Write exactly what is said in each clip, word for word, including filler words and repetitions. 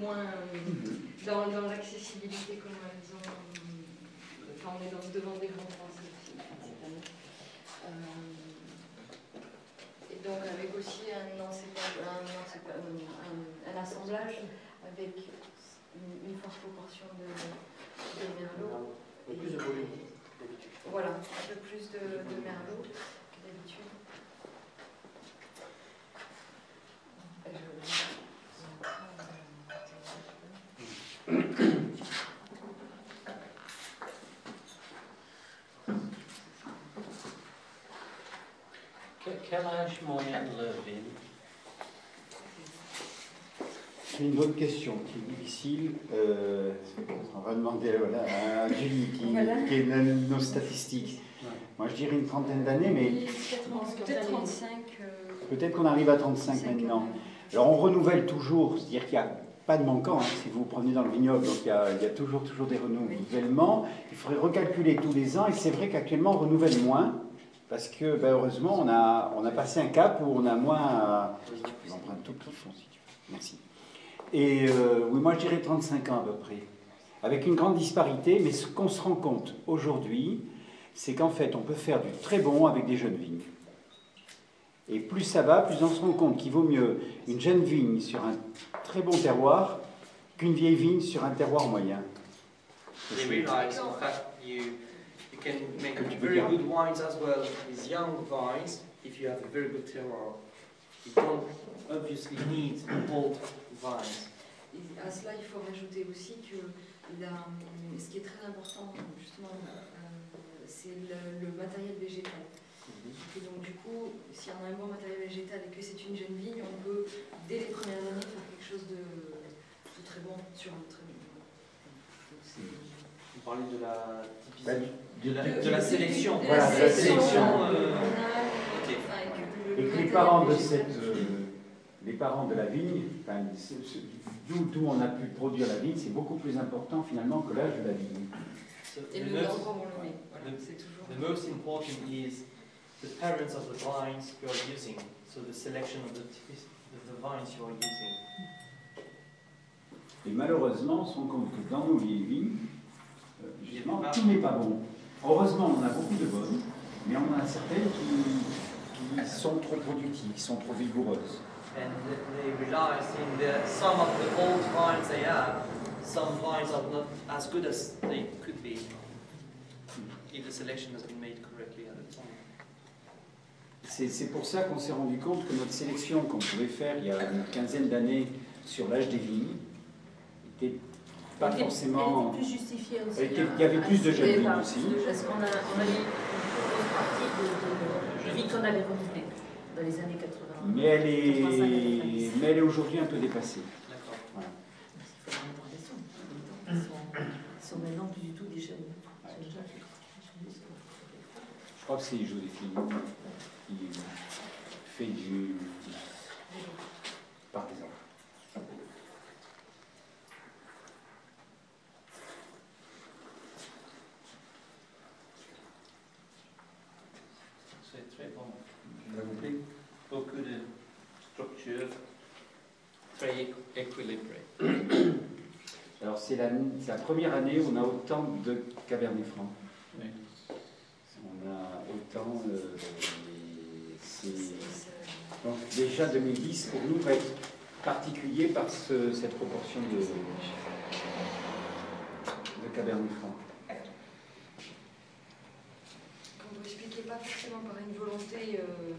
moins dans, dans l'accessibilité comme elles ont. Enfin, on est dans, devant des grands français aussi cette année. Euh, et donc avec aussi un, un, un, un assemblage avec une, une forte proportion de, de merlot. Et plus de volume d'habitude. Voilà, un peu plus de, de merlot que d'habitude. Quel âge moyen de la vigne? C'est une bonne question qui est difficile. Euh, on va demander voilà, à Julie qui, voilà. qui est nos statistiques. Ouais. Moi je dirais une trentaine d'années, mais peut-être trente-cinq. Euh... Peut-être qu'on arrive à trente-cinq maintenant. Alors on renouvelle toujours, c'est-à-dire qu'il n'y a pas de manquant, hein, si vous vous prenez dans le vignoble, donc il y a, il y a toujours, toujours des renouvellements. Il faudrait recalculer tous les ans, et c'est vrai qu'actuellement on renouvelle moins. Parce que, ben, heureusement, on a, on a passé un cap où on a moins... J'emprunte tout le fond, si tu veux. Merci. Et euh, oui, moi, je dirais trente-cinq ans à peu près. Avec une grande disparité, mais ce qu'on se rend compte aujourd'hui, c'est qu'en fait, on peut faire du très bon avec des jeunes vignes. Et plus ça va, plus on se rend compte qu'il vaut mieux une jeune vigne sur un très bon terroir qu'une vieille vigne sur un terroir moyen. You can make very good wines as well with young vines if you have a very good terroir. You don't obviously need old vines. Et à cela, il faut rajouter aussi que la, ce qui est très important, justement, euh, c'est le, le matériel végétal. Mm-hmm. Et donc, du coup, si on a un bon matériel végétal et que c'est une jeune vigne, on peut, dès les premières années, faire quelque chose de, de très bon sur un très bon. Vous parlez de la typicité. De la, de la sélection. De voilà, la sélection. Euh... Okay. Et que les parents de cette, euh, les parents de la vigne, enfin, d'où on a pu produire la vigne, c'est beaucoup plus important finalement que l'âge de la vigne. So Et le l'endroit où on le met. Voilà, c'est toujours. The most important is the parents of the vines you are using. So the selection of the, of the vines you are using. Et malheureusement, on se rend compte que dans nos vieilles vignes, justement, tout n'est pas bon. Heureusement, on a beaucoup de bonnes, mais on en a certaines qui, qui sont trop productives, qui sont trop vigoureuses. And they realize in the some of the old vines they have, some vines are not as good as they could be if the selection has been made correctly at the time. C'est pour ça qu'on s'est rendu compte que notre sélection qu'on pouvait faire il y a une quinzaine d'années sur l'âge des vignes était pas elle forcément. Elle était plus justifiée aussi. Était, il y avait plus de jeunes vignes aussi. Parce qu'on a, on a eu une grosse partie de, de, de vignes qu'on avait renouvelées dans les années quatre-vingts. Mais elle est, mais elle est aujourd'hui un peu dépassée. D'accord. Voilà. Il faut avoir l'impression. Ils sont, ils sont maintenant plus du tout des jeunes. Ouais. Je crois que c'est Joséphine qui fait du. Par exemple. C'est très bon. Ça vous plaît? Beaucoup de structure, très équilibré. Alors c'est la, la première année où on a autant de Cabernet Franc. Oui. On a autant. Euh, donc déjà deux mille dix pour nous va être particulier par ce, cette proportion de, de Cabernet Franc. Vous n'expliquez pas forcément par une volonté euh,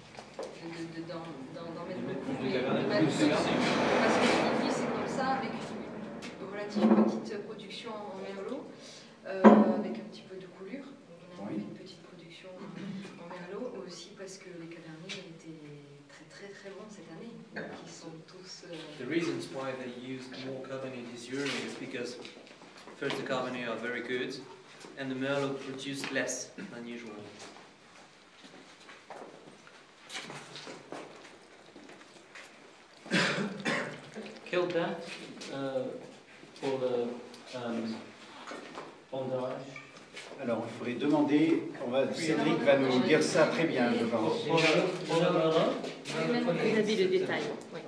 d'en mettre beaucoup, mais parce que c'est comme ça, avec une relative petite production en merlot, euh, avec un petit peu de coulure. On a oui. une petite production en merlot, aussi parce que les cabernets étaient très très très bons cette année. Donc ils sont tous. Euh... The reasons why they used more Cabernet this year is because first the Cabernet are very good. And the Merlot produced less than usual. Quelle date euh, pour le euh, pondage? Alors, il faudrait demander, on va, Cédric va nous dire ça très bien, je pense. Vous avez le détail. Oui.